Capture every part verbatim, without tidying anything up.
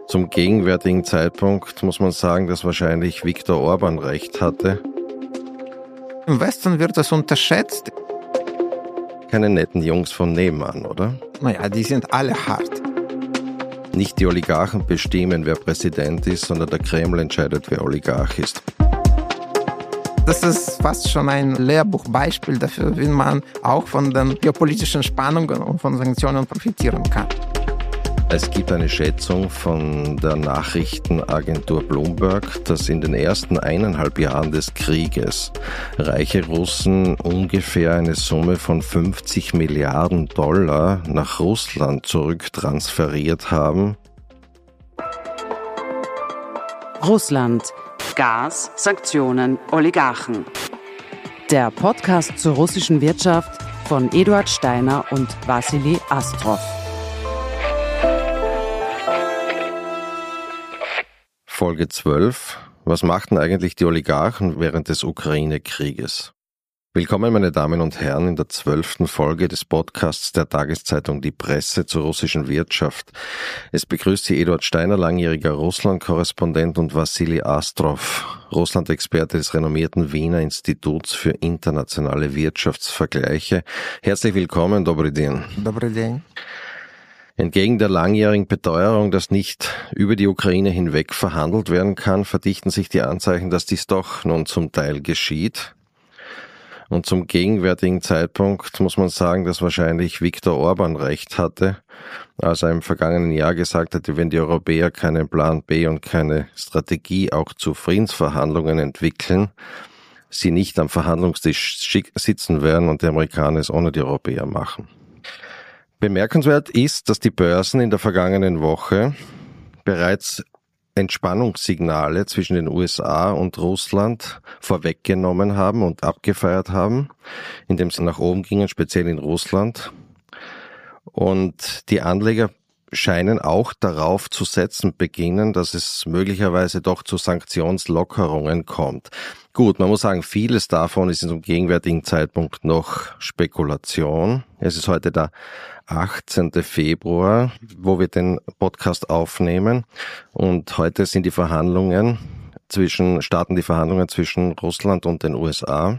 Zum gegenwärtigen Zeitpunkt muss man sagen, dass wahrscheinlich Viktor Orban recht hatte. Im Westen wird es unterschätzt. Keine netten Jungs von nebenan, oder? Naja, die sind alle hart. Nicht die Oligarchen bestimmen, wer Präsident ist, sondern der Kreml entscheidet, wer Oligarch ist. Das ist fast schon ein Lehrbuchbeispiel dafür, wie man auch von den geopolitischen Spannungen und von Sanktionen profitieren kann. Es gibt eine Schätzung von der Nachrichtenagentur Bloomberg, dass in den ersten eineinhalb Jahren des Krieges reiche Russen ungefähr eine Summe von fünfzig Milliarden Dollar nach Russland zurücktransferiert haben. Russland. Gas, Sanktionen, Oligarchen. Der Podcast zur russischen Wirtschaft von Eduard Steiner und Wassili Astrov. Folge zwölf. Was machten eigentlich die Oligarchen während des Ukraine-Krieges? Willkommen, meine Damen und Herren, in der zwölften Folge des Podcasts der Tageszeitung Die Presse zur russischen Wirtschaft. Es begrüßt Sie Eduard Steiner, langjähriger Russland-Korrespondent, und Wassili Astrov, Russland-Experte des renommierten Wiener Instituts für internationale Wirtschaftsvergleiche. Herzlich willkommen, Dobry den. Dobry den. Entgegen der langjährigen Beteuerung, dass nicht über die Ukraine hinweg verhandelt werden kann, verdichten sich die Anzeichen, dass dies doch nun zum Teil geschieht. Und zum gegenwärtigen Zeitpunkt muss man sagen, dass wahrscheinlich Viktor Orban recht hatte, als er im vergangenen Jahr gesagt hatte, wenn die Europäer keinen Plan B und keine Strategie auch zu Friedensverhandlungen entwickeln, sie nicht am Verhandlungstisch sitzen werden und die Amerikaner es ohne die Europäer machen. Bemerkenswert ist, dass die Börsen in der vergangenen Woche bereits Entspannungssignale zwischen den U S A und Russland vorweggenommen haben und abgefeiert haben, indem sie nach oben gingen, speziell in Russland. Und die Anleger scheinen auch darauf zu setzen beginnen, dass es möglicherweise doch zu Sanktionslockerungen kommt. Gut, man muss sagen, vieles davon ist zum gegenwärtigen Zeitpunkt noch Spekulation. Es ist heute der achtzehnten Februar, wo wir den Podcast aufnehmen, und heute sind die Verhandlungen zwischen, starten die Verhandlungen zwischen Russland und den U S A.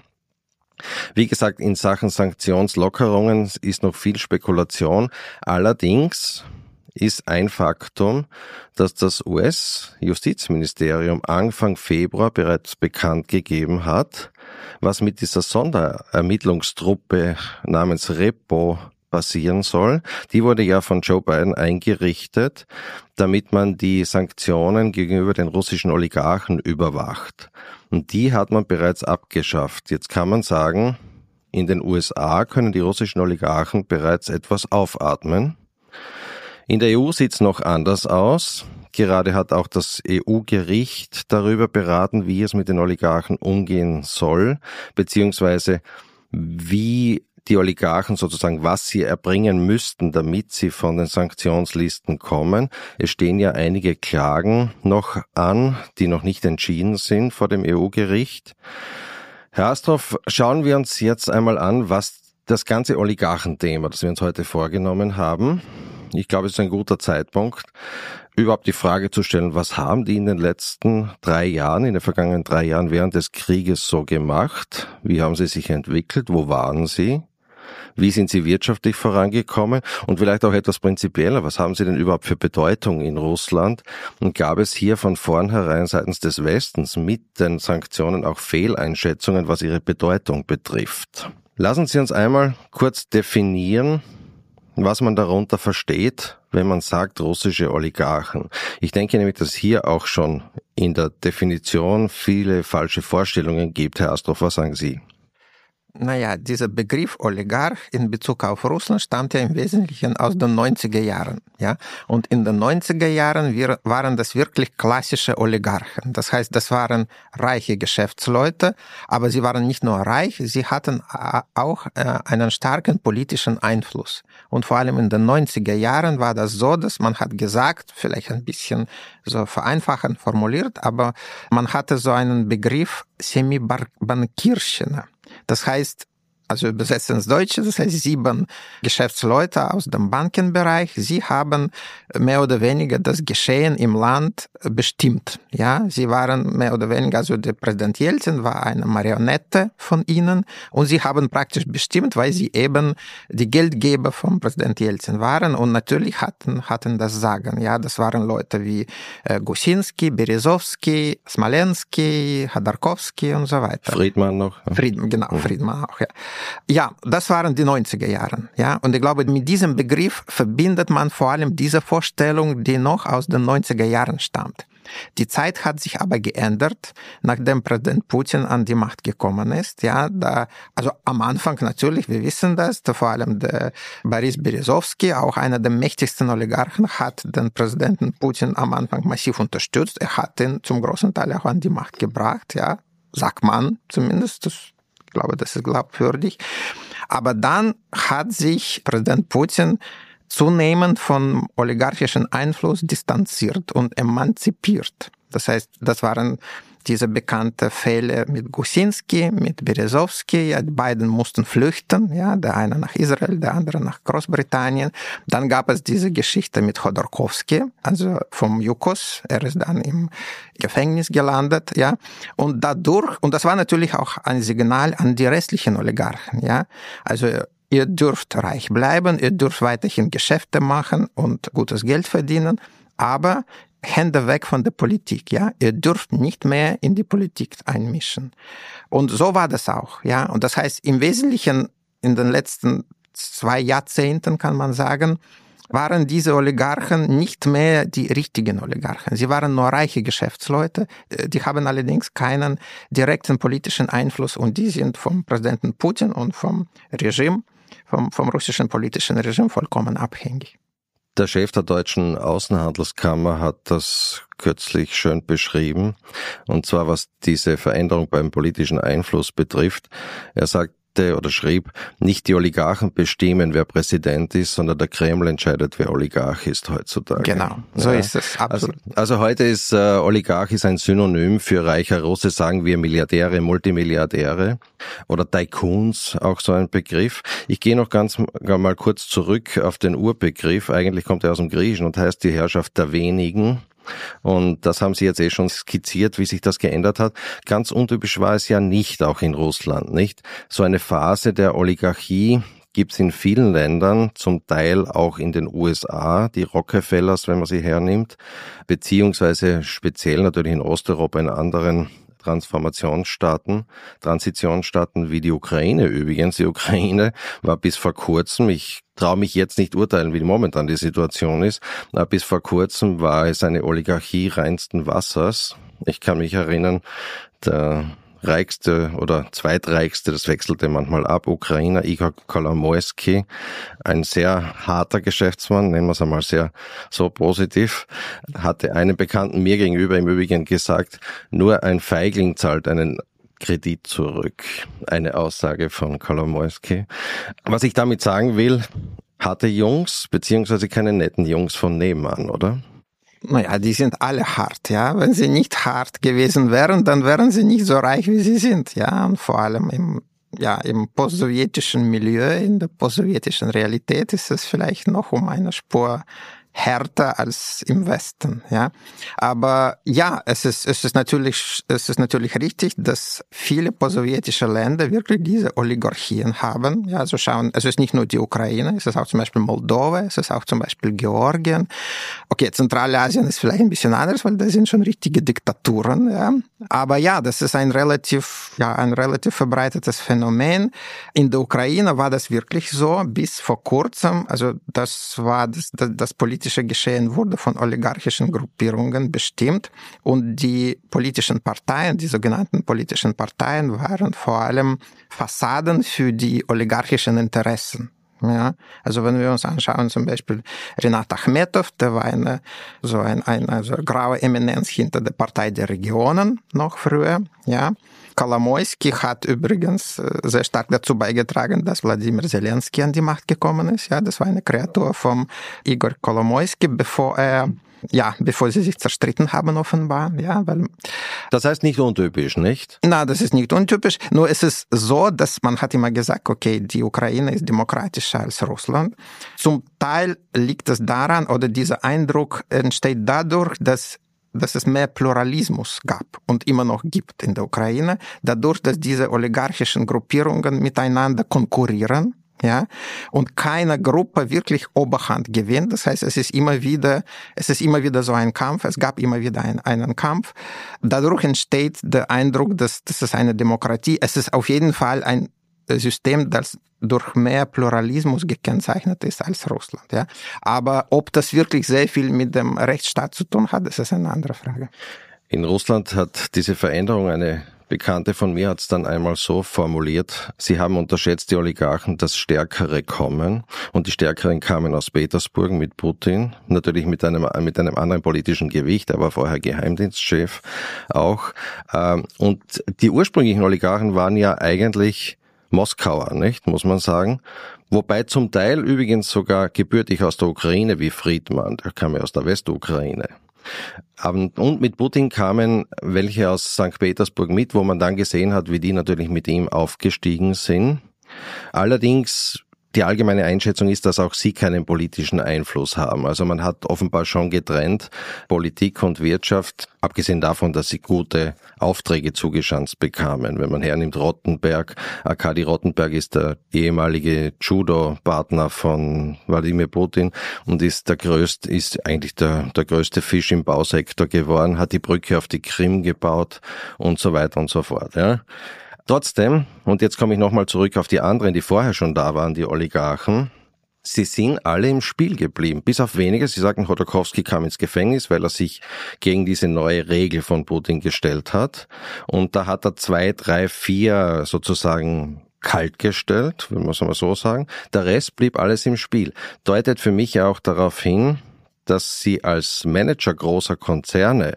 Wie gesagt, in Sachen Sanktionslockerungen ist noch viel Spekulation. Allerdings ist ein Faktum, dass das U S-Justizministerium Anfang Februar bereits bekannt gegeben hat, was mit dieser Sonderermittlungstruppe namens Repo passieren soll. Die wurde ja von Joe Biden eingerichtet, damit man die Sanktionen gegenüber den russischen Oligarchen überwacht. Und die hat man bereits abgeschafft. Jetzt kann man sagen, in den U S A können die russischen Oligarchen bereits etwas aufatmen. In der E U sieht es noch anders aus. Gerade hat auch das E U-Gericht darüber beraten, wie es mit den Oligarchen umgehen soll, beziehungsweise wie die Oligarchen sozusagen, was sie erbringen müssten, damit sie von den Sanktionslisten kommen. Es stehen ja einige Klagen noch an, die noch nicht entschieden sind vor dem E U-Gericht. Herr Astrov, schauen wir uns jetzt einmal an, was das ganze Oligarchenthema, das wir uns heute vorgenommen haben. Ich glaube, es ist ein guter Zeitpunkt, überhaupt die Frage zu stellen, was haben die in den letzten drei Jahren, in den vergangenen drei Jahren während des Krieges so gemacht? Wie haben sie sich entwickelt? Wo waren sie? Wie sind sie wirtschaftlich vorangekommen? Und vielleicht auch etwas prinzipieller, was haben sie denn überhaupt für Bedeutung in Russland? Und gab es hier von vornherein seitens des Westens mit den Sanktionen auch Fehleinschätzungen, was ihre Bedeutung betrifft? Lassen Sie uns einmal kurz definieren, was man darunter versteht, wenn man sagt russische Oligarchen. Ich denke nämlich, dass hier auch schon in der Definition viele falsche Vorstellungen gibt. Herr Astrov, was sagen Sie? Naja, dieser Begriff Oligarch in Bezug auf Russland stammt ja im Wesentlichen aus den neunziger Jahren. Ja? Und in den neunziger Jahren wir, waren das wirklich klassische Oligarchen. Das heißt, das waren reiche Geschäftsleute, aber sie waren nicht nur reich, sie hatten auch einen starken politischen Einfluss. Und vor allem in den neunziger Jahren war das so, dass man hat gesagt, vielleicht ein bisschen so vereinfachend formuliert, aber man hatte so einen Begriff Semibankirщина. Das heißt, also übersetzt ins Deutsche, das heißt sieben Geschäftsleute aus dem Bankenbereich. Sie haben mehr oder weniger das Geschehen im Land bestimmt. Ja, sie waren mehr oder weniger, also der Präsident Jelzin war eine Marionette von ihnen und sie haben praktisch bestimmt, weil sie eben die Geldgeber vom Präsident Jelzin waren und natürlich hatten, hatten das Sagen. Ja, das waren Leute wie äh, Gusinski, Berezowski, Smolenski, Chodorkowski und so weiter. Friedman noch. Ja. Friedman, genau, mhm. Friedman auch, ja. Ja, das waren die neunziger Jahre, ja. Und ich glaube, mit diesem Begriff verbindet man vor allem diese Vorstellung, die noch aus den neunziger Jahren stammt. Die Zeit hat sich aber geändert, nachdem Präsident Putin an die Macht gekommen ist. Ja, da, also am Anfang natürlich, wir wissen das, da vor allem der Boris Berezowski, auch einer der mächtigsten Oligarchen, hat den Präsidenten Putin am Anfang massiv unterstützt. Er hat ihn zum großen Teil auch an die Macht gebracht, ja, sagt man zumindest. Das, ich glaube, das ist glaubwürdig. Aber dann hat sich Präsident Putin zunehmend von oligarchischen Einfluss distanziert und emanzipiert. Das heißt, das waren diese bekannten Fälle mit Gusinski, mit Berezowski. Ja, die beiden mussten flüchten, ja, der eine nach Israel, der andere nach Großbritannien. Dann gab es diese Geschichte mit Chodorkowski, also vom Yukos. Er ist dann im Gefängnis gelandet, ja. Und dadurch, und das war natürlich auch ein Signal an die restlichen Oligarchen, ja. Also, ihr dürft reich bleiben, ihr dürft weiterhin Geschäfte machen und gutes Geld verdienen, aber Hände weg von der Politik, ja. Ihr dürft nicht mehr in die Politik einmischen. Und so war das auch, ja. Und das heißt, im Wesentlichen in den letzten zwei Jahrzehnten, kann man sagen, waren diese Oligarchen nicht mehr die richtigen Oligarchen. Sie waren nur reiche Geschäftsleute. Die haben allerdings keinen direkten politischen Einfluss und die sind vom Präsidenten Putin und vom Regime, vom, vom russischen politischen Regime vollkommen abhängig. Der Chef der deutschen Außenhandelskammer hat das kürzlich schön beschrieben, und zwar was diese Veränderung beim politischen Einfluss betrifft. Er sagt, oder schrieb, nicht die Oligarchen bestimmen, wer Präsident ist, sondern der Kreml entscheidet, wer Oligarch ist heutzutage. Genau, so ja. ist es, absolut. Also, also heute ist äh, Oligarch ist ein Synonym für reicher Russe, sagen wir Milliardäre, Multimilliardäre oder Tycoons, auch so ein Begriff. Ich gehe noch ganz mal kurz zurück auf den Urbegriff. Eigentlich kommt er aus dem Griechischen und heißt die Herrschaft der Wenigen. Und das haben Sie jetzt eh schon skizziert, wie sich das geändert hat. Ganz untypisch war es ja nicht, auch in Russland, nicht? So eine Phase der Oligarchie gibt es in vielen Ländern, zum Teil auch in den U S A, die Rockefellers, wenn man sie hernimmt, beziehungsweise speziell natürlich in Osteuropa, in anderen Transformationsstaaten, Transitionsstaaten wie die Ukraine übrigens. Die Ukraine war bis vor kurzem, ich traue mich jetzt nicht urteilen, wie momentan die Situation ist, aber bis vor kurzem war es eine Oligarchie reinsten Wassers. Ich kann mich erinnern, der reichste oder zweitreichste, das wechselte manchmal ab, Ukrainer Igor Kolomoisky, ein sehr harter Geschäftsmann, nennen wir es einmal sehr so positiv, hatte einem Bekannten mir gegenüber im Übrigen gesagt, nur ein Feigling zahlt einen Kredit zurück. Eine Aussage von Kolomoisky. Was ich damit sagen will, harte Jungs, beziehungsweise keine netten Jungs von nebenan, oder? Naja, die sind alle hart, ja. Wenn sie nicht hart gewesen wären, dann wären sie nicht so reich, wie sie sind, ja. Und vor allem im, ja, im postsowjetischen Milieu, in der postsowjetischen Realität ist es vielleicht noch um eine Spur härter als im Westen, ja. Aber ja, es ist, es ist natürlich, es ist natürlich richtig, dass viele postsowjetische Länder wirklich diese Oligarchien haben. Ja, also schauen, es ist nicht nur die Ukraine, es ist auch zum Beispiel Moldova, es ist auch zum Beispiel Georgien. Okay, Zentralasien ist vielleicht ein bisschen anders, weil da sind schon richtige Diktaturen, ja. Aber ja, das ist ein relativ, ja, ein relativ verbreitetes Phänomen. In der Ukraine war das wirklich so bis vor kurzem. Also das war das, das, das politische Geschehen wurde von oligarchischen Gruppierungen bestimmt und die politischen Parteien, die sogenannten politischen Parteien, waren vor allem Fassaden für die oligarchischen Interessen. Ja, also wenn wir uns anschauen, zum Beispiel Renat Achmetov, der war eine, so ein, ein, also graue Eminenz hinter der Partei der Regionen noch früher, ja. Kolomoisky hat übrigens sehr stark dazu beigetragen, dass Wladimir Zelensky an die Macht gekommen ist. Ja, das war eine Kreatur vom Igor Kolomoisky, bevor er ja, bevor sie sich zerstritten haben offenbar. Ja, weil das heißt nicht untypisch, nicht? Na, das ist nicht untypisch. Nur es ist so, dass man hat immer gesagt, okay, die Ukraine ist demokratischer als Russland. Zum Teil liegt es daran, oder dieser Eindruck entsteht dadurch, dass dass es mehr Pluralismus gab und immer noch gibt in der Ukraine, dadurch, dass diese oligarchischen Gruppierungen miteinander konkurrieren, ja, und keine Gruppe wirklich Oberhand gewinnt. Das heißt, es ist immer wieder, es ist immer wieder so ein Kampf, es gab immer wieder ein, einen Kampf. Dadurch entsteht der Eindruck, dass, dass es eine Demokratie, es ist auf jeden Fall ein System, das durch mehr Pluralismus gekennzeichnet ist als Russland, ja. Aber ob das wirklich sehr viel mit dem Rechtsstaat zu tun hat, das ist eine andere Frage. In Russland hat diese Veränderung, eine Bekannte von mir hat es dann einmal so formuliert, sie haben unterschätzt, die Oligarchen, dass Stärkere kommen. Und die Stärkeren kamen aus Petersburg mit Putin, natürlich mit einem, mit einem anderen politischen Gewicht, er war vorher Geheimdienstchef auch. Und die ursprünglichen Oligarchen waren ja eigentlich Moskauer, nicht, muss man sagen. Wobei zum Teil übrigens sogar gebürtig aus der Ukraine, wie Friedmann, der kam ja aus der Westukraine. Und mit Putin kamen welche aus Sankt Petersburg mit, wo man dann gesehen hat, wie die natürlich mit ihm aufgestiegen sind. Allerdings, die allgemeine Einschätzung ist, dass auch sie keinen politischen Einfluss haben. Also man hat offenbar schon getrennt, Politik und Wirtschaft, abgesehen davon, dass sie gute Aufträge zugeschanzt bekamen. Wenn man hernimmt Rottenberg, Arkadi Rottenberg ist der ehemalige Judo-Partner von Wladimir Putin und ist der größte, ist eigentlich der, der größte Fisch im Bausektor geworden, hat die Brücke auf die Krim gebaut und so weiter und so fort, ja. Trotzdem, und jetzt komme ich nochmal zurück auf die anderen, die vorher schon da waren, die Oligarchen, sie sind alle im Spiel geblieben, bis auf wenige. Sie sagen, Chodorkowski kam ins Gefängnis, weil er sich gegen diese neue Regel von Putin gestellt hat. Und da hat er zwei, drei, vier sozusagen kalt gestellt, wenn man es mal so sagen. Der Rest blieb alles im Spiel. Deutet für mich auch darauf hin, dass sie als Manager großer Konzerne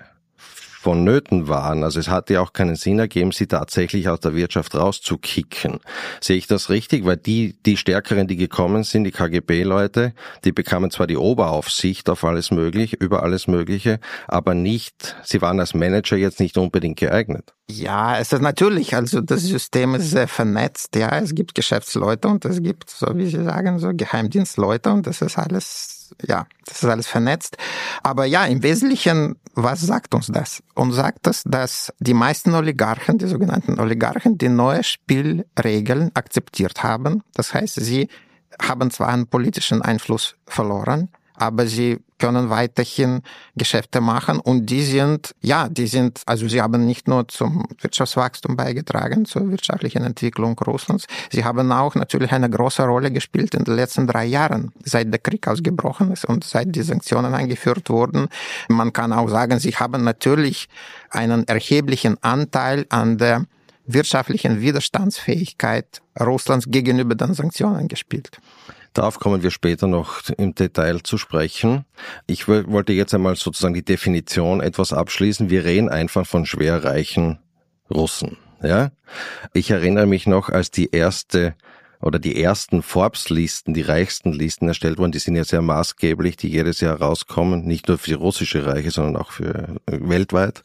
vonnöten waren. Also es hatte ja auch keinen Sinn ergeben, sie tatsächlich aus der Wirtschaft rauszukicken. Sehe ich das richtig? Weil die, die Stärkeren, die gekommen sind, die K G B-Leute, die bekamen zwar die Oberaufsicht auf alles Mögliche, über alles Mögliche, aber nicht, sie waren als Manager jetzt nicht unbedingt geeignet. Ja, es ist natürlich, also das System ist sehr vernetzt, ja, es gibt Geschäftsleute und es gibt, so wie Sie sagen, so Geheimdienstleute und das ist alles, ja, das ist alles vernetzt. Aber ja, im Wesentlichen, was sagt uns das? Uns sagt das, dass die meisten Oligarchen, die sogenannten Oligarchen, die neue Spielregeln akzeptiert haben. Das heißt, sie haben zwar einen politischen Einfluss verloren, aber sie können weiterhin Geschäfte machen und die sind, ja, die sind, also sie haben nicht nur zum Wirtschaftswachstum beigetragen, zur wirtschaftlichen Entwicklung Russlands, sie haben auch natürlich eine große Rolle gespielt in den letzten drei Jahren, seit der Krieg ausgebrochen ist und seit die Sanktionen eingeführt wurden. Man kann auch sagen, sie haben natürlich einen erheblichen Anteil an der wirtschaftlichen Widerstandsfähigkeit Russlands gegenüber den Sanktionen gespielt. Darauf kommen wir später noch im Detail zu sprechen. Ich wollte jetzt einmal sozusagen die Definition etwas abschließen. Wir reden einfach von schwerreichen Russen. Ja? Ich erinnere mich noch, als die erste oder die ersten Forbes-Listen, die reichsten Listen erstellt wurden, die sind ja sehr maßgeblich, die jedes Jahr rauskommen, nicht nur für die russische Reiche, sondern auch für weltweit.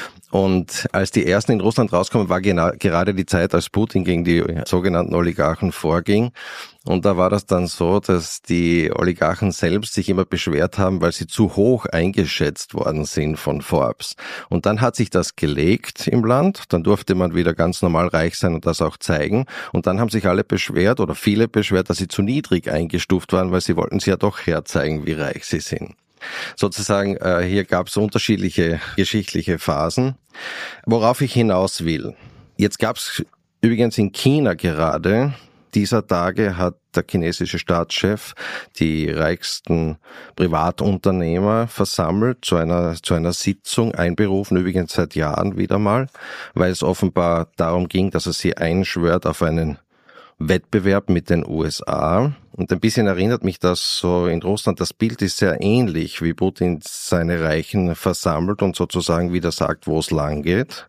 Und als die ersten in Russland rauskommen, war genau, gerade die Zeit, als Putin gegen die sogenannten Oligarchen vorging. Und da war das dann so, dass die Oligarchen selbst sich immer beschwert haben, weil sie zu hoch eingeschätzt worden sind von Forbes. Und dann hat sich das gelegt im Land, dann durfte man wieder ganz normal reich sein und das auch zeigen. Und dann haben sich alle beschwert oder viele beschwert, dass sie zu niedrig eingestuft waren, weil sie wollten sie ja doch herzeigen, wie reich sie sind. Sozusagen, äh, hier gab es unterschiedliche geschichtliche Phasen. Worauf ich hinaus will. Jetzt gab es übrigens in China gerade, dieser Tage hat der chinesische Staatschef die reichsten Privatunternehmer versammelt, zu einer, zu einer Sitzung einberufen, übrigens seit Jahren wieder mal, weil es offenbar darum ging, dass er sie einschwört auf einen Wettbewerb mit den U S A. Und ein bisschen erinnert mich das so in Russland, das Bild ist sehr ähnlich, wie Putin seine Reichen versammelt und sozusagen wieder sagt, wo es lang geht.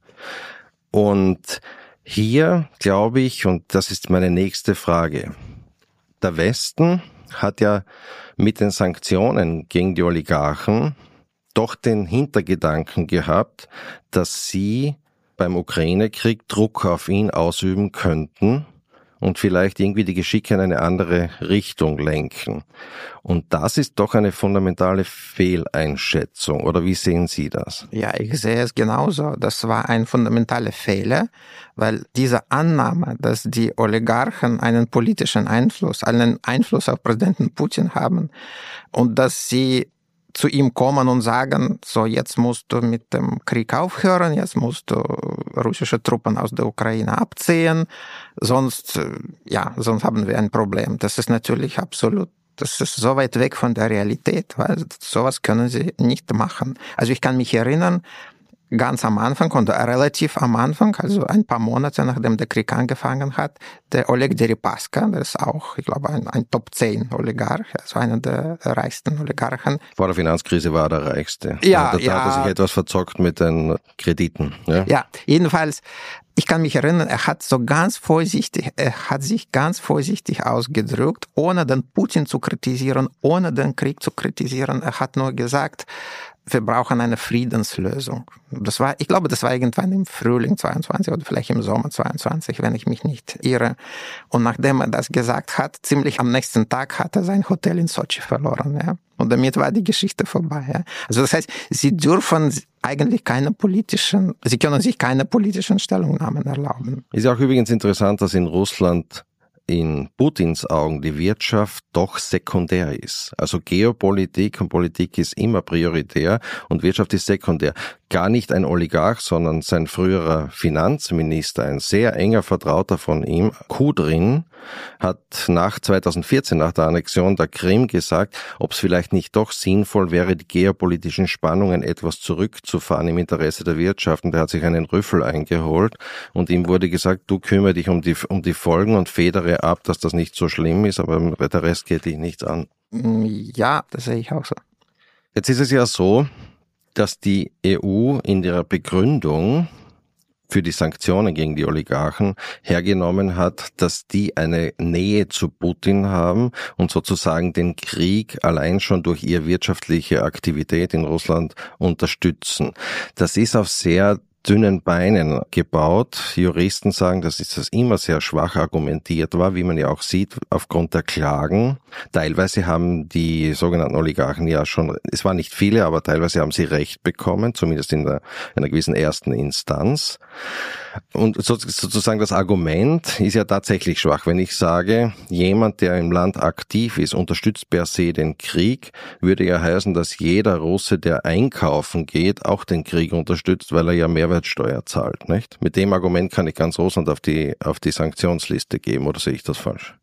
Und hier glaube ich, und das ist meine nächste Frage, der Westen hat ja mit den Sanktionen gegen die Oligarchen doch den Hintergedanken gehabt, dass sie beim Ukraine-Krieg Druck auf ihn ausüben könnten und vielleicht irgendwie die Geschicke in eine andere Richtung lenken. Und das ist doch eine fundamentale Fehleinschätzung. Oder wie sehen Sie das? Ja, ich sehe es genauso. Das war ein fundamentaler Fehler, weil diese Annahme, dass die Oligarchen einen politischen Einfluss, einen Einfluss auf Präsidenten Putin haben und dass sie zu ihm kommen und sagen, so jetzt musst du mit dem Krieg aufhören, jetzt musst du russische Truppen aus der Ukraine abziehen, sonst, ja, sonst haben wir ein Problem. Das ist natürlich absolut, das ist so weit weg von der Realität, weil sowas können sie nicht machen. Also ich kann mich erinnern, ganz am Anfang und relativ am Anfang, also ein paar Monate nachdem der Krieg angefangen hat, der Oleg Deripaska, der ist auch, ich glaube, ein, ein Top zehn Oligarch, also einer der reichsten Oligarchen. Vor der Finanzkrise war er der reichste. Ja, da, da ja. hat er sich etwas verzockt mit den Krediten. Ja, ja jedenfalls, ich kann mich erinnern, er hat so ganz vorsichtig, er hat sich ganz vorsichtig ausgedrückt, ohne den Putin zu kritisieren, ohne den Krieg zu kritisieren. Er hat nur gesagt, wir brauchen eine Friedenslösung. Das war, ich glaube, das war irgendwann im Frühling zweiundzwanzig oder vielleicht im Sommer zweiundzwanzig, wenn ich mich nicht irre. Und nachdem er das gesagt hat, ziemlich am nächsten Tag hat er sein Hotel in Sochi verloren, ja. Und damit war die Geschichte vorbei, ja. Also das heißt, sie dürfen eigentlich keine politischen, sie können sich keine politischen Stellungnahmen erlauben. Ist ja auch übrigens interessant, dass in Russland in Putins Augen die Wirtschaft doch sekundär ist. Also Geopolitik und Politik ist immer prioritär und Wirtschaft ist sekundär. Gar nicht ein Oligarch, sondern sein früherer Finanzminister, ein sehr enger Vertrauter von ihm, Kudrin, hat nach zweitausendvierzehn, nach der Annexion der Krim gesagt, ob es vielleicht nicht doch sinnvoll wäre, die geopolitischen Spannungen etwas zurückzufahren im Interesse der Wirtschaft. Und er hat sich einen Rüffel eingeholt und ihm wurde gesagt, du kümmere dich um die, um die Folgen und federe ab, dass das nicht so schlimm ist, aber der Rest geht dich nichts an. Ja, das sehe ich auch so. Jetzt ist es ja so, dass die E U in ihrer Begründung für die Sanktionen gegen die Oligarchen hergenommen hat, dass die eine Nähe zu Putin haben und sozusagen den Krieg allein schon durch ihre wirtschaftliche Aktivität in Russland unterstützen. Das ist auf sehr dünnen Beinen gebaut. Juristen sagen, dass das immer sehr schwach argumentiert war, wie man ja auch sieht, aufgrund der Klagen. Teilweise haben die sogenannten Oligarchen ja schon, es waren nicht viele, aber teilweise haben sie Recht bekommen, zumindest in der, einer gewissen ersten Instanz. Und sozusagen das Argument ist ja tatsächlich schwach. Wenn ich sage, jemand, der im Land aktiv ist, unterstützt per se den Krieg, würde ja heißen, dass jeder Russe, der einkaufen geht, auch den Krieg unterstützt, weil er ja Mehrwertsteuer zahlt, nicht? Mit dem Argument kann ich ganz Russland auf die, auf die Sanktionsliste geben, oder sehe ich das falsch?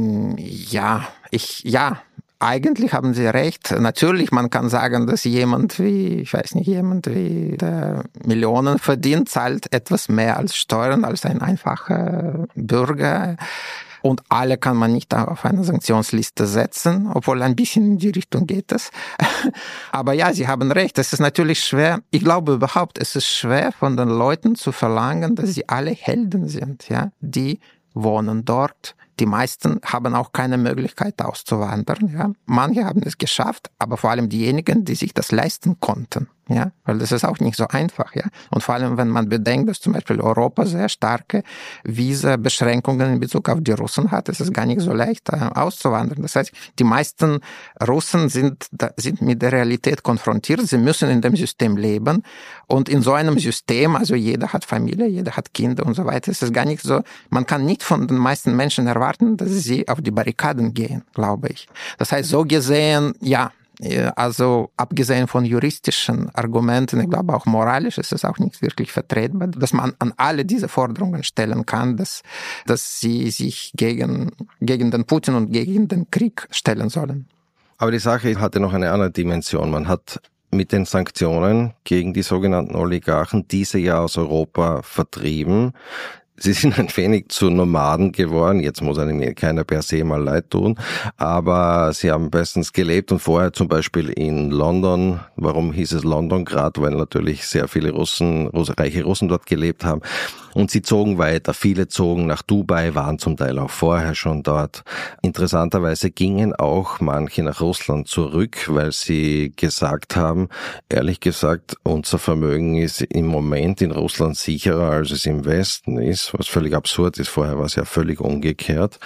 Ja, ich, ja. Eigentlich haben Sie recht. Natürlich, man kann sagen, dass jemand wie, ich weiß nicht, jemand wie der Millionen verdient, zahlt etwas mehr als Steuern als ein einfacher Bürger. Und alle kann man nicht auf eine Sanktionsliste setzen, obwohl ein bisschen in die Richtung geht es. Aber ja, Sie haben recht, es ist natürlich schwer. Ich glaube überhaupt, es ist schwer von den Leuten zu verlangen, dass sie alle Helden sind, ja. Die wohnen dort. Die meisten haben auch keine Möglichkeit auszuwandern, ja. Manche haben es geschafft, aber vor allem diejenigen, die sich das leisten konnten, ja. Weil das ist auch nicht so einfach, ja. Und vor allem, wenn man bedenkt, dass zum Beispiel Europa sehr starke Visa-Beschränkungen in Bezug auf die Russen hat, ist es gar nicht so leicht, auszuwandern. Das heißt, die meisten Russen sind, sind mit der Realität konfrontiert. Sie müssen in dem System leben. Und in so einem System, also jeder hat Familie, jeder hat Kinder und so weiter, ist es gar nicht so, man kann nicht von den meisten Menschen erwarten, dass sie auf die Barrikaden gehen, glaube ich. Das heißt, so gesehen, ja, also abgesehen von juristischen Argumenten, ich glaube auch moralisch ist es auch nicht wirklich vertretbar, dass man an alle diese Forderungen stellen kann, dass, dass sie sich gegen, gegen den Putin und gegen den Krieg stellen sollen. Aber die Sache hatte noch eine andere Dimension. Man hat mit den Sanktionen gegen die sogenannten Oligarchen diese ja aus Europa vertrieben. Sie sind ein wenig zu Nomaden geworden. Jetzt muss einem keiner per se mal leid tun. Aber sie haben bestens gelebt und vorher zum Beispiel in London. Warum hieß es London? Gerade weil natürlich sehr viele Russen, reiche Russen dort gelebt haben. Und sie zogen weiter. Viele zogen nach Dubai, waren zum Teil auch vorher schon dort. Interessanterweise gingen auch manche nach Russland zurück, weil sie gesagt haben, ehrlich gesagt, unser Vermögen ist im Moment in Russland sicherer, als es im Westen ist, was völlig absurd ist. Vorher war es ja völlig umgekehrt.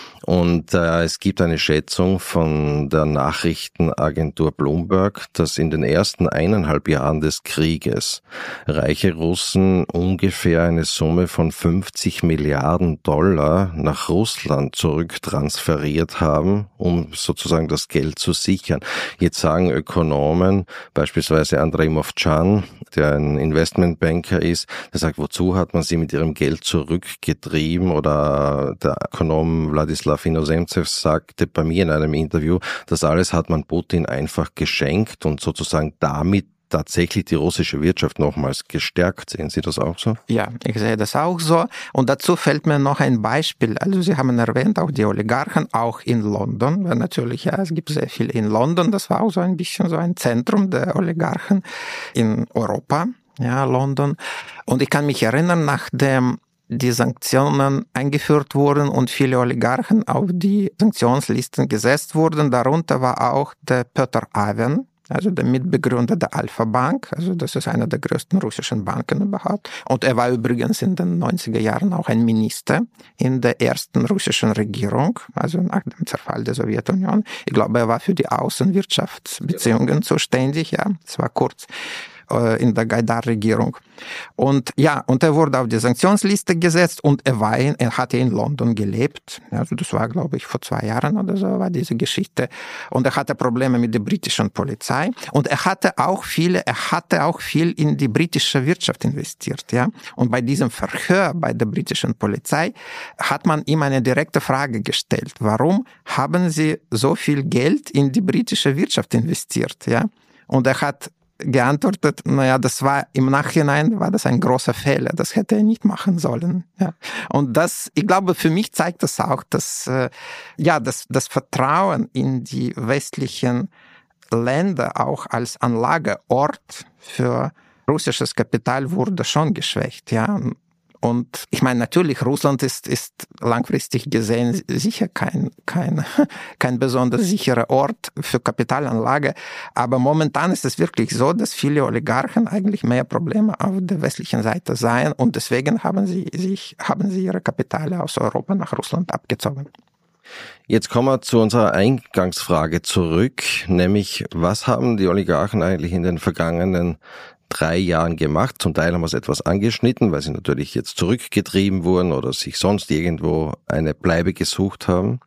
Und äh, es gibt eine Schätzung von der Nachrichtenagentur Bloomberg, dass in den ersten eineinhalb Jahren des Krieges reiche Russen ungefähr eine Summe von fünfzig Milliarden Dollar nach Russland zurücktransferiert haben, um sozusagen das Geld zu sichern. Jetzt sagen Ökonomen, beispielsweise Andrei Movchan, der ein Investmentbanker ist, der sagt, wozu hat man sie mit ihrem Geld zurückgetrieben? Oder der Ökonom Wladislaw Inozemtsev sagte bei mir in einem Interview, das alles hat man Putin einfach geschenkt und sozusagen damit tatsächlich die russische Wirtschaft nochmals gestärkt. Sehen Sie das auch so? Ja, ich sehe das auch so. Und dazu fällt mir noch ein Beispiel. Also Sie haben erwähnt, auch die Oligarchen, auch in London. Weil natürlich, ja, es gibt sehr viel in London. Das war auch so ein bisschen so ein Zentrum der Oligarchen in Europa. Ja, London. Und ich kann mich erinnern, nachdem die Sanktionen eingeführt wurden und viele Oligarchen auf die Sanktionslisten gesetzt wurden. Darunter war auch der Petr Aven, also der Mitbegründer der Alpha Bank. Also das ist eine der größten russischen Banken überhaupt. Und er war übrigens in den neunziger Jahren auch ein Minister in der ersten russischen Regierung, also nach dem Zerfall der Sowjetunion. Ich glaube, er war für die Außenwirtschaftsbeziehungen zuständig. Ja, es war kurz in der Gaidar-Regierung. Und ja, und er wurde auf die Sanktionsliste gesetzt und er war in, er hatte in London gelebt. Also das war, glaube ich, vor zwei Jahren oder so war diese Geschichte. Und er hatte Probleme mit der britischen Polizei. Und er hatte auch viele, er hatte auch viel in die britische Wirtschaft investiert, ja. Und bei diesem Verhör bei der britischen Polizei hat man ihm eine direkte Frage gestellt. Warum haben Sie so viel Geld in die britische Wirtschaft investiert, ja? Und er hat geantwortet, naja, das war im Nachhinein war das ein großer Fehler, das hätte er nicht machen sollen. Ja. Und das, ich glaube, für mich zeigt das auch, dass äh, ja, das, das Vertrauen in die westlichen Länder auch als Anlageort für russisches Kapital wurde schon geschwächt. Ja. Und ich meine, natürlich, Russland ist, ist langfristig gesehen sicher kein, kein, kein besonders sicherer Ort für Kapitalanlage. Aber momentan ist es wirklich so, dass viele Oligarchen eigentlich mehr Probleme auf der westlichen Seite seien. Und deswegen haben sie sich, haben sie ihre Kapitale aus Europa nach Russland abgezogen. Jetzt kommen wir zu unserer Eingangsfrage zurück, nämlich was haben die Oligarchen eigentlich in den vergangenen drei Jahren gemacht. Zum Teil haben wir es etwas angeschnitten, weil sie natürlich jetzt zurückgetrieben wurden oder sich sonst irgendwo eine Bleibe gesucht haben.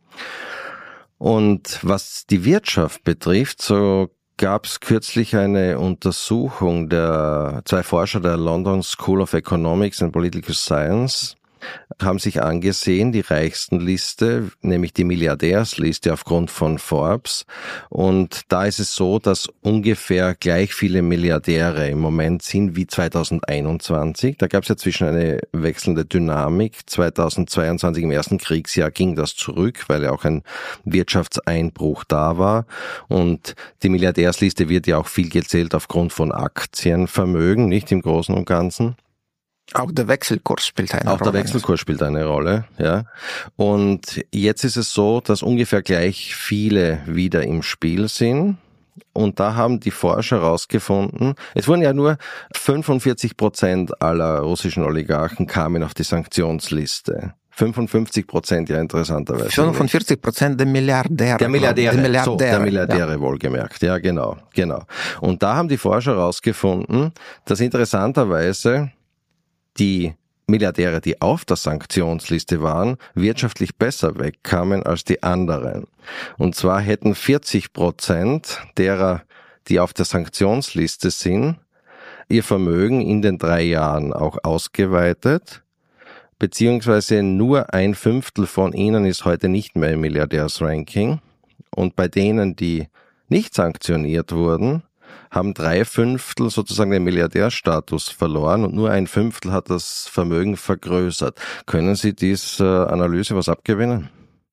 Und was die Wirtschaft betrifft, so gab es kürzlich eine Untersuchung der zwei Forscher der London School of Economics and Political Science, haben sich angesehen, die reichsten Liste, nämlich die Milliardärsliste aufgrund von Forbes. Und da ist es so, dass ungefähr gleich viele Milliardäre im Moment sind wie zweitausendeinundzwanzig. Da gab es ja zwischen eine wechselnde Dynamik. zweitausendzweiundzwanzig im ersten Kriegsjahr ging das zurück, weil ja auch ein Wirtschaftseinbruch da war. Und die Milliardärsliste wird ja auch viel gezählt aufgrund von Aktienvermögen, nicht im Großen und Ganzen. Auch der Wechselkurs spielt eine Rolle. Auch der Wechselkurs spielt eine Rolle, ja. Und jetzt ist es so, dass ungefähr gleich viele wieder im Spiel sind. Und da haben die Forscher herausgefunden, es wurden ja nur fünfundvierzig Prozent aller russischen Oligarchen kamen auf die Sanktionsliste. fünfundfünfzig Prozent, ja, interessanterweise. fünfundvierzig Prozent der Milliardäre. Der Milliardäre, der Milliardäre, so, der Milliardäre ja. Wohlgemerkt. Ja, genau, genau. Und da haben die Forscher herausgefunden, dass interessanterweise die Milliardäre, die auf der Sanktionsliste waren, wirtschaftlich besser wegkamen als die anderen. Und zwar hätten vierzig Prozent derer, die auf der Sanktionsliste sind, ihr Vermögen in den drei Jahren auch ausgeweitet, beziehungsweise nur ein Fünftel von ihnen ist heute nicht mehr im Milliardärsranking. Und bei denen, die nicht sanktioniert wurden, haben drei Fünftel sozusagen den Milliardärstatus verloren und nur ein Fünftel hat das Vermögen vergrößert. Können Sie dieser Analyse was abgewinnen?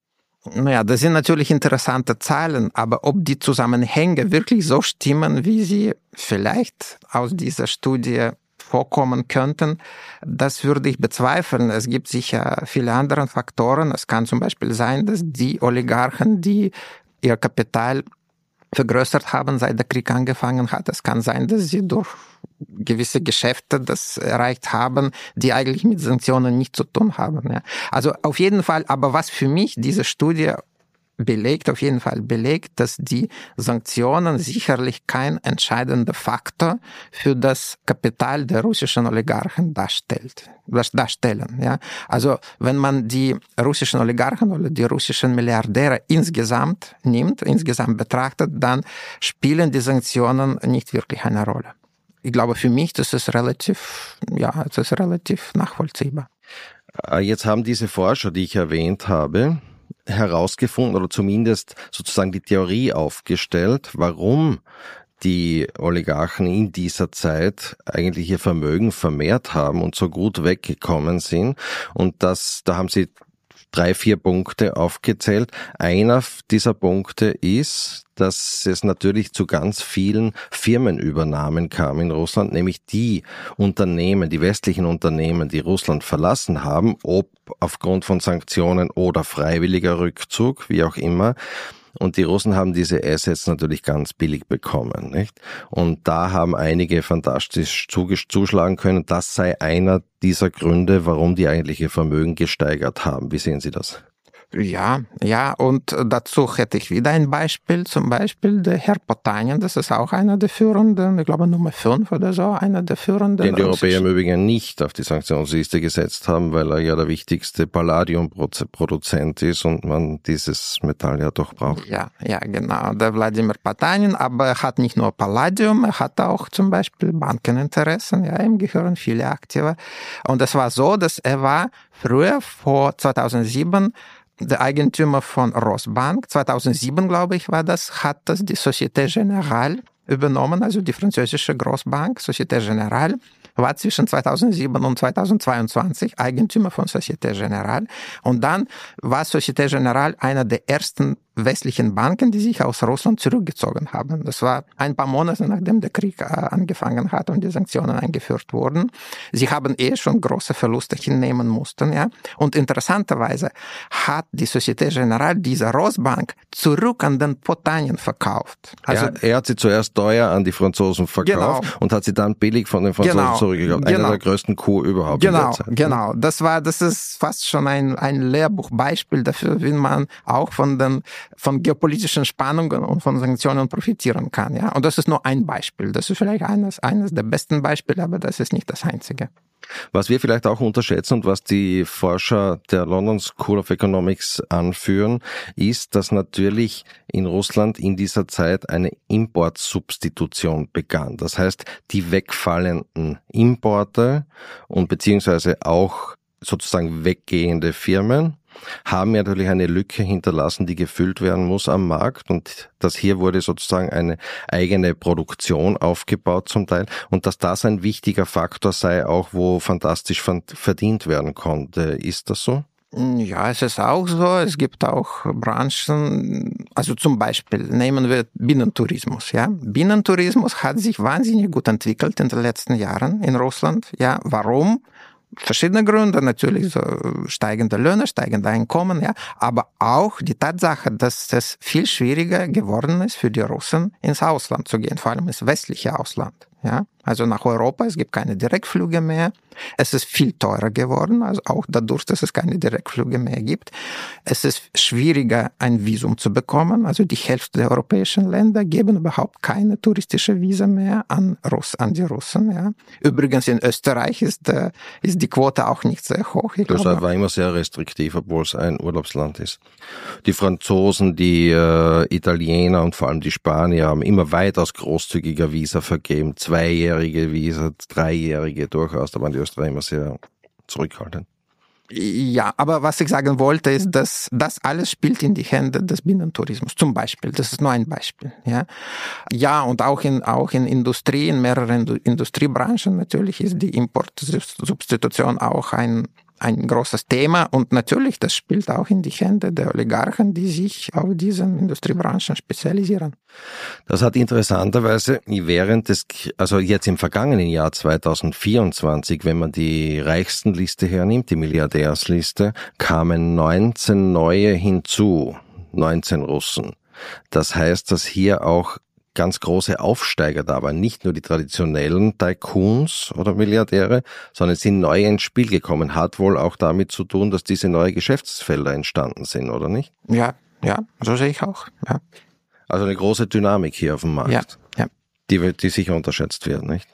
Naja, das sind natürlich interessante Zahlen, aber ob die Zusammenhänge wirklich so stimmen, wie sie vielleicht aus dieser Studie vorkommen könnten, das würde ich bezweifeln. Es gibt sicher viele andere Faktoren. Es kann zum Beispiel sein, dass die Oligarchen, die ihr Kapital vergrößert haben, seit der Krieg angefangen hat. Es kann sein, dass sie durch gewisse Geschäfte das erreicht haben, die eigentlich mit Sanktionen nichts zu tun haben. Ja. Also auf jeden Fall, aber was für mich diese Studie belegt, auf jeden Fall belegt, dass die Sanktionen sicherlich kein entscheidender Faktor für das Kapital der russischen Oligarchen darstellt, darstellen. Ja. Also wenn man die russischen Oligarchen oder die russischen Milliardäre insgesamt nimmt, insgesamt betrachtet, dann spielen die Sanktionen nicht wirklich eine Rolle. Ich glaube, für mich, das ist relativ, ja, das ist relativ nachvollziehbar. Jetzt haben diese Forscher, die ich erwähnt habe, herausgefunden oder zumindest sozusagen die Theorie aufgestellt, warum die Oligarchen in dieser Zeit eigentlich ihr Vermögen vermehrt haben und so gut weggekommen sind. Und das, da haben sie drei, vier Punkte aufgezählt. Einer dieser Punkte ist, dass es natürlich zu ganz vielen Firmenübernahmen kam in Russland, nämlich die Unternehmen, die westlichen Unternehmen, die Russland verlassen haben, ob aufgrund von Sanktionen oder freiwilliger Rückzug, wie auch immer. Und die Russen haben diese Assets natürlich ganz billig bekommen, nicht? Und da haben einige fantastisch zuschlagen können. Das sei einer dieser Gründe, warum die eigentlich ihr Vermögen gesteigert haben. Wie sehen Sie das? Ja, ja, und dazu hätte ich wieder ein Beispiel, zum Beispiel der Herr Potanin, das ist auch einer der führenden, ich glaube Nummer fünf oder so, einer der führenden. Den die Europäer im Übrigen nicht auf die Sanktionsliste gesetzt haben, weil er ja der wichtigste Palladiumproduzent ist und man dieses Metall ja doch braucht. Ja, ja, genau, der Wladimir Potanin, aber er hat nicht nur Palladium, er hat auch zum Beispiel Bankeninteressen, ja, ihm gehören viele Aktive. Und es war so, dass er war früher, vor zweitausendsieben, der Eigentümer von Rosbank, zweitausendsieben, glaube ich, war das, hat das die Société Générale übernommen, also die französische Großbank. Société Générale war zwischen zweitausendsieben und zweitausendzweiundzwanzig Eigentümer von Société Générale. Und dann war Société Générale einer der ersten westlichen Banken, die sich aus Russland zurückgezogen haben. Das war ein paar Monate, nachdem der Krieg angefangen hat und die Sanktionen eingeführt wurden. Sie haben eh schon große Verluste hinnehmen mussten, ja. Und interessanterweise hat die Société Générale diese Rosbank zurück an den Potanin verkauft. Also er, er hat sie zuerst teuer an die Franzosen verkauft, genau, und hat sie dann billig von den Franzosen genau, zurückgekauft. Einer genau, der größten Coup überhaupt genau, in der Zeit. Genau, das war, das ist fast schon ein, ein Lehrbuchbeispiel dafür, wie man auch von den von geopolitischen Spannungen und von Sanktionen profitieren kann, ja. Und das ist nur ein Beispiel. Das ist vielleicht eines, eines der besten Beispiele, aber das ist nicht das einzige. Was wir vielleicht auch unterschätzen und was die Forscher der London School of Economics anführen, ist, dass natürlich in Russland in dieser Zeit eine Importsubstitution begann. Das heißt, die wegfallenden Importe und beziehungsweise auch sozusagen weggehende Firmen haben ja natürlich eine Lücke hinterlassen, die gefüllt werden muss am Markt, und dass hier wurde sozusagen eine eigene Produktion aufgebaut zum Teil, und dass das ein wichtiger Faktor sei, auch wo fantastisch verdient werden konnte. Ist das so? Ja, es ist auch so. Es gibt auch Branchen, also zum Beispiel nehmen wir Binnentourismus. Ja, Binnentourismus hat sich wahnsinnig gut entwickelt in den letzten Jahren in Russland. Ja, warum? Verschiedene Gründe, natürlich so steigende Löhne, steigende Einkommen, ja, aber auch die Tatsache, dass es viel schwieriger geworden ist für die Russen, ins Ausland zu gehen, vor allem ins westliche Ausland, ja. Also nach Europa, es gibt keine Direktflüge mehr. Es ist viel teurer geworden, also auch dadurch, dass es keine Direktflüge mehr gibt. Es ist schwieriger, ein Visum zu bekommen. Also die Hälfte der europäischen Länder geben überhaupt keine touristische Visa mehr an, Russ, an die Russen. Ja. Übrigens in Österreich ist, äh, ist die Quote auch nicht sehr hoch. Ich das glaube, war immer sehr restriktiv, obwohl es ein Urlaubsland ist. Die Franzosen, die äh, Italiener und vor allem die Spanier haben immer weitaus großzügiger Visa vergeben. Zweijährige Visa, dreijährige durchaus, da waren die Österreicher immer sehr zurückhaltend. Ja, aber was ich sagen wollte, ist, dass das alles spielt in die Hände des Binnentourismus. Zum Beispiel, das ist nur ein Beispiel. Ja, ja, und auch in auch in Industrie, in mehreren Industriebranchen natürlich ist die Importsubstitution auch ein ein großes Thema. Und natürlich, das spielt auch in die Hände der Oligarchen, die sich auf diesen Industriebranchen spezialisieren. Das hat interessanterweise während des, also jetzt im vergangenen Jahr zweitausendvierundzwanzig, wenn man die Reichstenliste hernimmt, die Milliardärsliste, kamen neunzehn neue hinzu, neunzehn Russen. Das heißt, dass hier auch ganz große Aufsteiger da waren. Nicht nur die traditionellen Tycoons oder Milliardäre, sondern es sind neue ins Spiel gekommen. Hat wohl auch damit zu tun, dass diese neue Geschäftsfelder entstanden sind, oder nicht? Ja, ja, so sehe ich auch. Ja. Also eine große Dynamik hier auf dem Markt, ja, ja. Die, die sicher unterschätzt wird, nicht?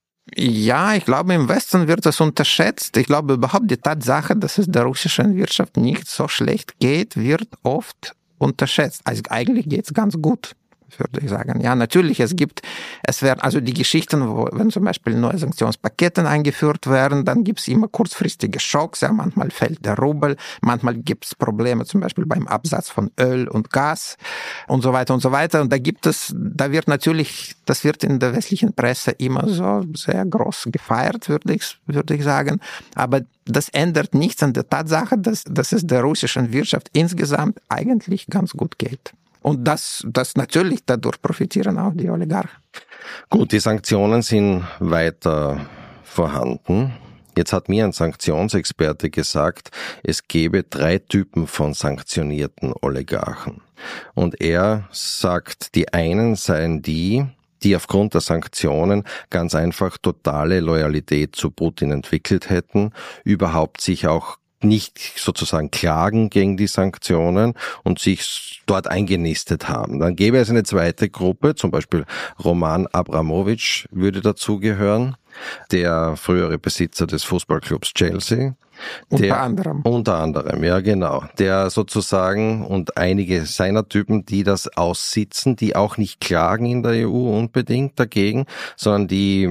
Ja, ich glaube, im Westen wird das unterschätzt. Ich glaube überhaupt die Tatsache, dass es der russischen Wirtschaft nicht so schlecht geht, wird oft unterschätzt. Also eigentlich geht es ganz gut, würde ich sagen. Ja, natürlich, es gibt, es werden, also die Geschichten, wo, wenn zum Beispiel neue Sanktionspakete eingeführt werden, dann gibt es immer kurzfristige Schocks, ja, manchmal fällt der Rubel, manchmal gibt es Probleme zum Beispiel beim Absatz von Öl und Gas und so weiter und so weiter. Und da gibt es, da wird natürlich, das wird in der westlichen Presse immer so sehr groß gefeiert, würde ich, würde ich sagen. Aber das ändert nichts an der Tatsache, dass, dass es der russischen Wirtschaft insgesamt eigentlich ganz gut geht. Und das, das natürlich, dadurch profitieren auch die Oligarchen. Gut, die Sanktionen sind weiter vorhanden. Jetzt hat mir ein Sanktionsexperte gesagt, es gäbe drei Typen von sanktionierten Oligarchen. Und er sagt, die einen seien die, die aufgrund der Sanktionen ganz einfach totale Loyalität zu Putin entwickelt hätten, überhaupt sich auch nicht sozusagen klagen gegen die Sanktionen und sich dort eingenistet haben. Dann gäbe es eine zweite Gruppe, zum Beispiel Roman Abramowitsch würde dazugehören, der frühere Besitzer des Fußballclubs Chelsea. Unter der, anderem. Unter anderem, ja genau. Der sozusagen und einige seiner Typen, die das aussitzen, die auch nicht klagen in der E U unbedingt dagegen, sondern die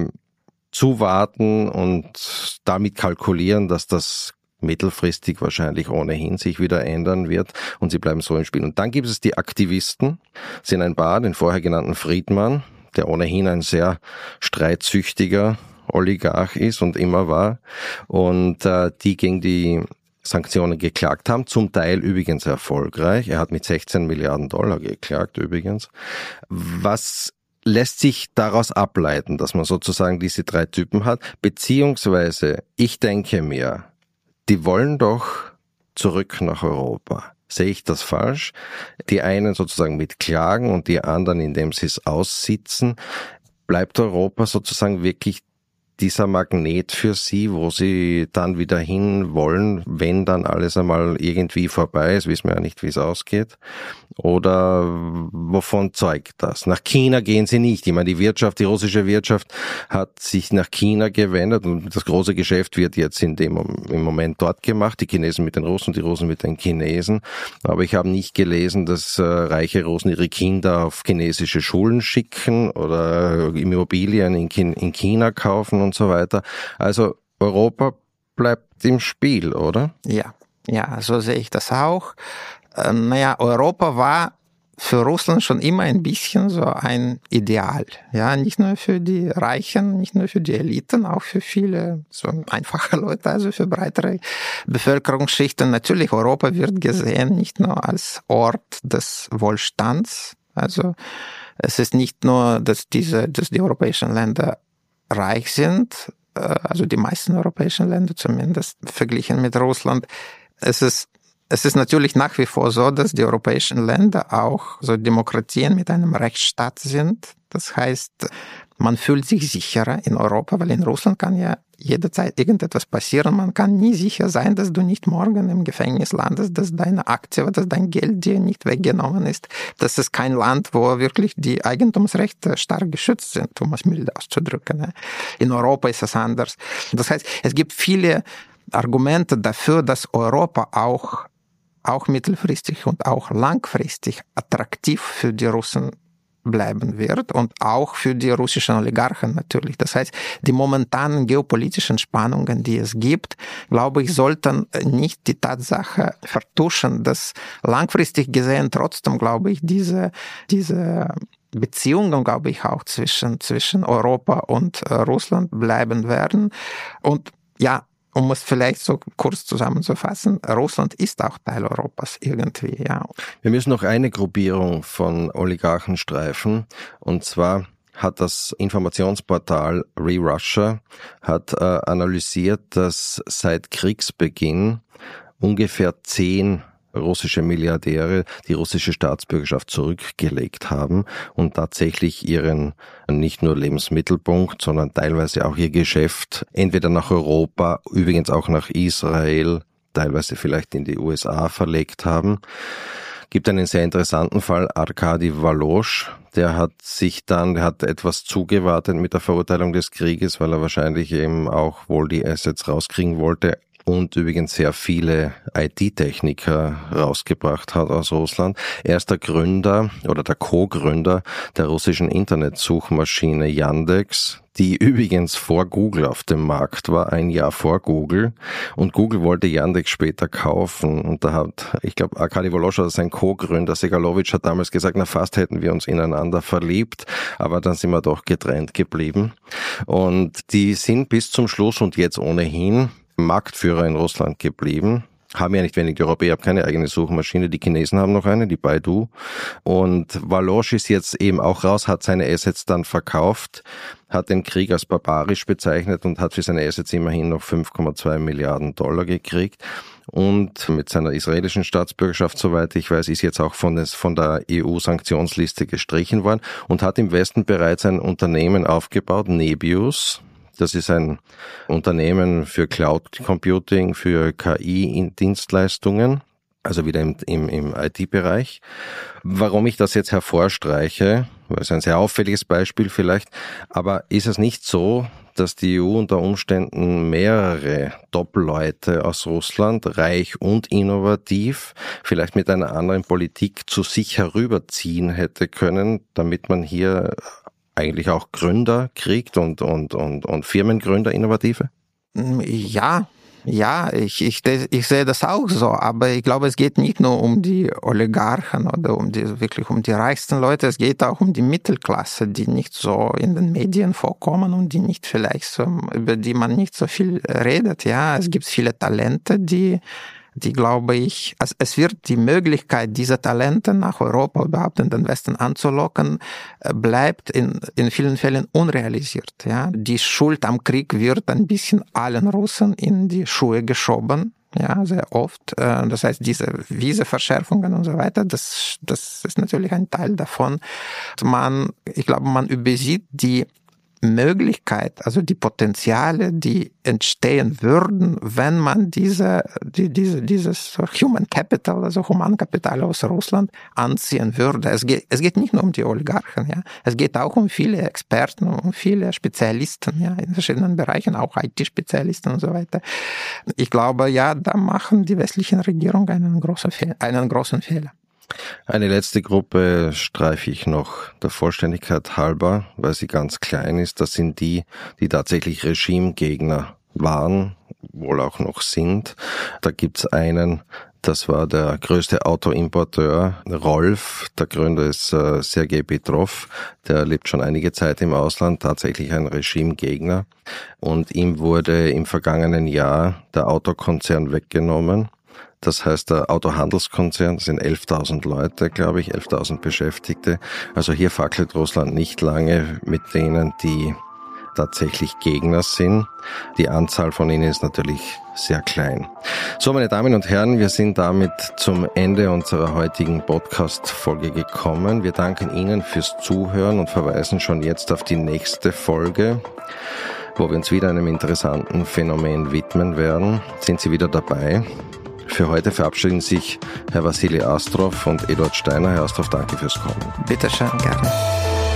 zuwarten und damit kalkulieren, dass das mittelfristig wahrscheinlich ohnehin sich wieder ändern wird und sie bleiben so im Spiel. Und dann gibt es die Aktivisten, sind ein paar, den vorher genannten Friedmann, der ohnehin ein sehr streitsüchtiger Oligarch ist und immer war und äh, die gegen die Sanktionen geklagt haben, zum Teil übrigens erfolgreich. Er hat mit sechzehn Milliarden Dollar geklagt übrigens. Was lässt sich daraus ableiten, dass man sozusagen diese drei Typen hat, beziehungsweise ich denke mir, die wollen doch zurück nach Europa. Sehe ich das falsch? Die einen sozusagen mit Klagen und die anderen, indem sie es aussitzen. Bleibt Europa sozusagen wirklich dieser Magnet für sie, wo sie dann wieder hin wollen, wenn dann alles einmal irgendwie vorbei ist, wissen wir ja nicht, wie es ausgeht. Oder wovon zeugt das? Nach China gehen sie nicht. Ich meine, die Wirtschaft, die russische Wirtschaft hat sich nach China gewendet und das große Geschäft wird jetzt in dem, im Moment dort gemacht. Die Chinesen mit den Russen, die Russen mit den Chinesen. Aber ich habe nicht gelesen, dass äh, reiche Russen ihre Kinder auf chinesische Schulen schicken oder Immobilien in, Ch- in China kaufen und so weiter. Also Europa bleibt im Spiel, oder? Ja, ja, so sehe ich das auch. Äh, naja, Europa war für Russland schon immer ein bisschen so ein Ideal. Ja, nicht nur für die Reichen, nicht nur für die Eliten, auch für viele so einfache Leute, also für breitere Bevölkerungsschichten. Natürlich, Europa wird gesehen nicht nur als Ort des Wohlstands. Also es ist nicht nur, dass diese, dass die europäischen Länder reich sind, also die meisten europäischen Länder zumindest verglichen mit Russland. Es ist, es ist natürlich nach wie vor so, dass die europäischen Länder auch so Demokratien mit einem Rechtsstaat sind. Das heißt, man fühlt sich sicherer in Europa, weil in Russland kann ja jederzeit irgendetwas passieren. Man kann nie sicher sein, dass du nicht morgen im Gefängnis landest, dass deine Aktie oder dass dein Geld dir nicht weggenommen ist. Das ist kein Land, wo wirklich die Eigentumsrechte stark geschützt sind, um es mild auszudrücken. In Europa ist es anders. Das heißt, es gibt viele Argumente dafür, dass Europa auch, auch mittelfristig und auch langfristig attraktiv für die Russen bleiben wird und auch für die russischen Oligarchen natürlich. Das heißt, die momentanen geopolitischen Spannungen, die es gibt, glaube ich, sollten nicht die Tatsache vertuschen, dass langfristig gesehen trotzdem, glaube ich, diese, diese Beziehungen, glaube ich, auch zwischen, zwischen Europa und äh, Russland bleiben werden. Und ja, um es vielleicht so kurz zusammenzufassen, Russland ist auch Teil Europas irgendwie, ja. Wir müssen noch eine Gruppierung von Oligarchen streifen, und zwar hat das Informationsportal ReRussia hat äh, analysiert, dass seit Kriegsbeginn ungefähr zehn russische Milliardäre die russische Staatsbürgerschaft zurückgelegt haben und tatsächlich ihren nicht nur Lebensmittelpunkt, sondern teilweise auch ihr Geschäft entweder nach Europa, übrigens auch nach Israel, teilweise vielleicht in die U S A verlegt haben. Gibt einen sehr interessanten Fall, Arkadi Volozh, der hat sich dann, der hat etwas zugewartet mit der Verurteilung des Krieges, weil er wahrscheinlich eben auch wohl die Assets rauskriegen wollte, und übrigens sehr viele I T-Techniker rausgebracht hat aus Russland. Er ist der Gründer oder der Co-Gründer der russischen Internetsuchmaschine Yandex, die übrigens vor Google auf dem Markt war, ein Jahr vor Google. Und Google wollte Yandex später kaufen. Und da hat, ich glaube, Arkadi Volozh, also sein Co-Gründer, Segalowitsch, hat damals gesagt, na fast hätten wir uns ineinander verliebt, aber dann sind wir doch getrennt geblieben. Und die sind bis zum Schluss und jetzt ohnehin Marktführer in Russland geblieben. Haben ja nicht wenig, die Europäer haben keine eigene Suchmaschine, die Chinesen haben noch eine, die Baidu. Und Volozh ist jetzt eben auch raus, hat seine Assets dann verkauft, hat den Krieg als barbarisch bezeichnet und hat für seine Assets immerhin noch fünf Komma zwei Milliarden Dollar gekriegt. Und mit seiner israelischen Staatsbürgerschaft, soweit ich weiß, ist jetzt auch von, des, von der E U-Sanktionsliste gestrichen worden und hat im Westen bereits ein Unternehmen aufgebaut, Nebius. Das ist ein Unternehmen für Cloud Computing, für K I-Dienstleistungen, also wieder im, im, im I T-Bereich. Warum ich das jetzt hervorstreiche, weil es ein sehr auffälliges Beispiel vielleicht, aber ist es nicht so, dass die E U unter Umständen mehrere Top-Leute aus Russland, reich und innovativ, vielleicht mit einer anderen Politik zu sich herüberziehen hätte können, damit man hier eigentlich auch Gründer kriegt und, und, und, und Firmengründer, Innovative? Ja, ja, ich, ich, ich sehe das auch so, aber ich glaube, es geht nicht nur um die Oligarchen oder um die, wirklich um die reichsten Leute, es geht auch um die Mittelklasse, die nicht so in den Medien vorkommen und die nicht vielleicht so, über die man nicht so viel redet, ja. Es gibt viele Talente, die die, glaube ich, also es wird die Möglichkeit, diese Talente nach Europa, überhaupt in den Westen anzulocken, bleibt in, in vielen Fällen unrealisiert, ja. Die Schuld am Krieg wird ein bisschen allen Russen in die Schuhe geschoben, ja, sehr oft. Das heißt, diese Visaverschärfungen und so weiter, das, das ist natürlich ein Teil davon. Man, ich glaube, man übersieht die Möglichkeit, also die Potenziale, die entstehen würden, wenn man diese, die, diese, dieses Human Capital, also Humankapital aus Russland anziehen würde. Es geht, es geht nicht nur um die Oligarchen, ja. Es geht auch um viele Experten, um viele Spezialisten, ja, in verschiedenen Bereichen, auch I T-Spezialisten und so weiter. Ich glaube, ja, da machen die westlichen Regierungen einen großen Fehler, einen großen Fehler. Eine letzte Gruppe streife ich noch der Vollständigkeit halber, weil sie ganz klein ist. Das sind die, die tatsächlich Regimegegner waren, wohl auch noch sind. Da gibt's einen, das war der größte Autoimporteur, Rolf. Der Gründer ist äh, Sergei Petrov. Der lebt schon einige Zeit im Ausland, tatsächlich ein Regimegegner. Und ihm wurde im vergangenen Jahr der Autokonzern weggenommen. Das heißt, der Autohandelskonzern, das sind elftausend Leute, glaube ich, elftausend Beschäftigte. Also hier fackelt Russland nicht lange mit denen, die tatsächlich Gegner sind. Die Anzahl von ihnen ist natürlich sehr klein. So, meine Damen und Herren, wir sind damit zum Ende unserer heutigen Podcast-Folge gekommen. Wir danken Ihnen fürs Zuhören und verweisen schon jetzt auf die nächste Folge, wo wir uns wieder einem interessanten Phänomen widmen werden. Sind Sie wieder dabei? Für heute verabschieden sich Herr Wassili Astrov und Eduard Steiner. Herr Astrov, danke fürs Kommen. Bitte schön, gerne.